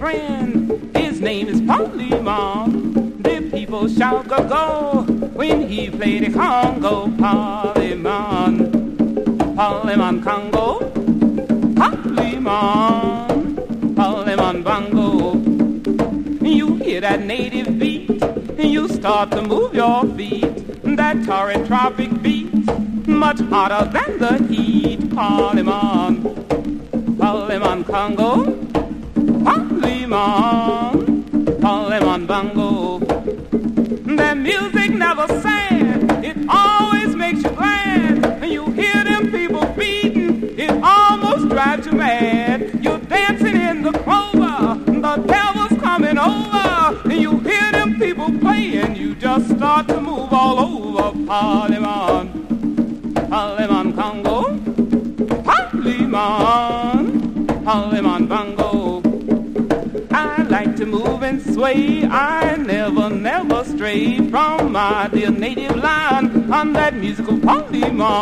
friend, his name is Polymon. The people shout go-go when he play the Congo. Polymon, Polymon Congo, Polymon, Polymon Bongo. You hear that native beat, you start to move your feet. That torrid tropic beat, much hotter than the heat. Polymon, Polymon Congo, Polymon, Polymon Bongo. That music never sad, it always makes you glad. And you hear them people beating, it almost drives you mad. You're dancing in the clover, the devil's coming over. And you hear them people playing, you just start to move all over. Polymon, Polymon Congo, Polymon, Polymon Bongo. I like to move and sway, I never stray from my dear native land on that musical Polymon.